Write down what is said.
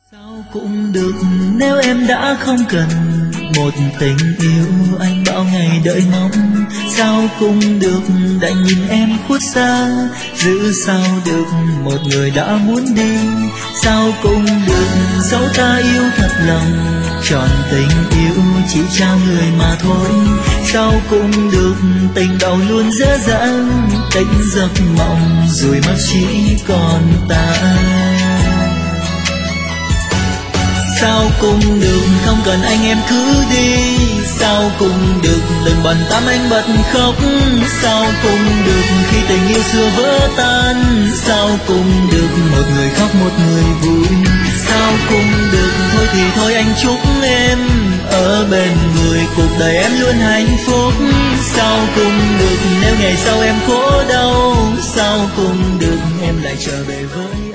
Sao cũng được nếu em đã không cần một tình yêu anh bao ngày đợi mong. Sao cũng được đành nhìn em khuất xa, giữ sao được một người đã muốn đi. Sao cũng được dẫu ta yêu thật lòng, trọn tình yêu chỉ trao người mà thôi. Sao cũng được tình đầu luôn dễ dàng, tỉnh giấc mộng rồi mắt chỉ còn ta. Sao cũng được không cần anh em cứ đi, sao cũng được đừng bận tâm anh bật khóc. Sao cũng được khi tình yêu xưa vỡ tan, sao cũng được một người khóc một người vui. Sao cũng được thôi thì thôi anh chúc em ở bên người cuộc đời em luôn hạnh phúc. Sao cũng được nếu ngày sau em khổ đau, sao cũng được em lại trở về với